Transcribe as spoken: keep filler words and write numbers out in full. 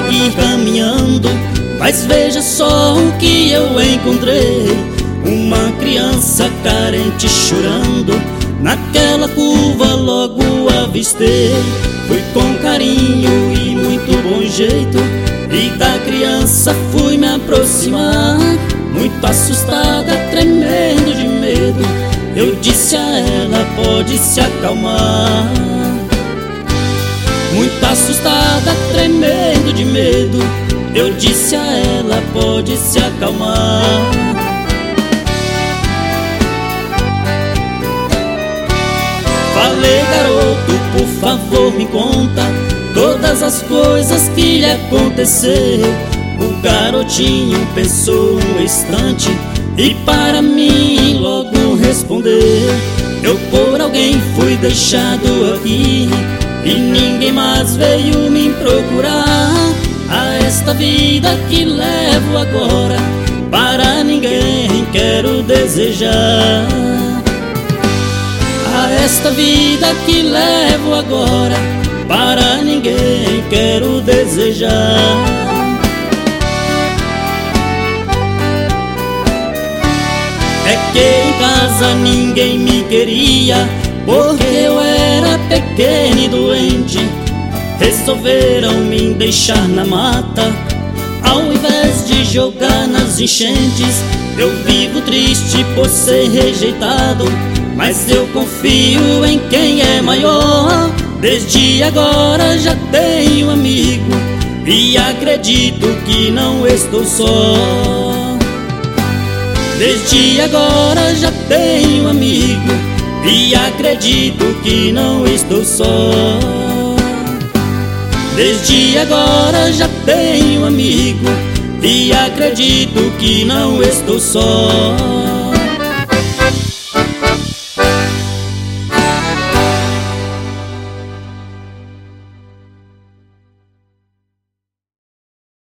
seguir caminhando, mas veja só o que eu encontrei. Uma criança carente chorando, naquela curva logo avistei. Fui com carinho e muito bom jeito, e da criança fui me aproximar. Muito assustada, tremendo de medo, eu disse a ela: pode se acalmar. Muito assustada, tremendo de medo, eu disse a ela: pode se acalmar. Falei: garoto, por favor me conta todas as coisas que lhe aconteceu. O garotinho pensou um instante e para mim logo respondeu: eu por alguém fui deixado aqui e ninguém mais veio me procurar. A esta vida que levo agora, para ninguém quero desejar. A esta vida que levo agora, para ninguém quero desejar. É que em casa ninguém me queria, porque eu era pequeno e doente. Resolveram me deixar na mata, ao invés de jogar nas enchentes. Eu vivo triste por ser rejeitado, mas eu confio em quem é maior. Desde agora já tenho amigo e acredito que não estou só. Desde agora já tenho amigo e acredito que não estou só. Desde agora já tenho amigo e acredito que não estou só.